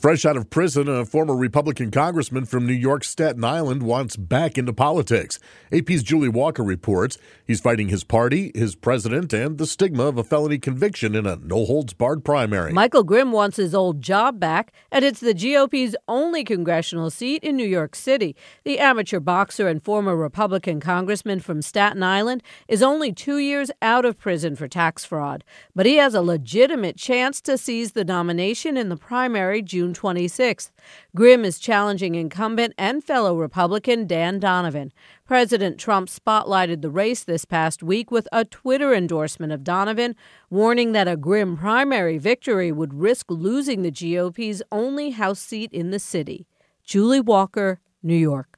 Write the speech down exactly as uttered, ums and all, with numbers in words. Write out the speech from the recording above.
Fresh out of prison, a former Republican congressman from New York's Staten Island wants back into politics. A P's Julie Walker reports he's fighting his party, his president, and the stigma of a felony conviction in a no-holds-barred primary. Michael Grimm wants his old job back, and it's the G O P's only congressional seat in New York City. The amateur boxer and former Republican congressman from Staten Island is only two years out of prison for tax fraud, but he has a legitimate chance to seize the nomination in the primary June twenty-sixth. Grimm is challenging incumbent and fellow Republican Dan Donovan. President Trump spotlighted the race this past week with a Twitter endorsement of Donovan, warning that a Grimm primary victory would risk losing the G O P's only House seat in the city. Julie Walker, New York.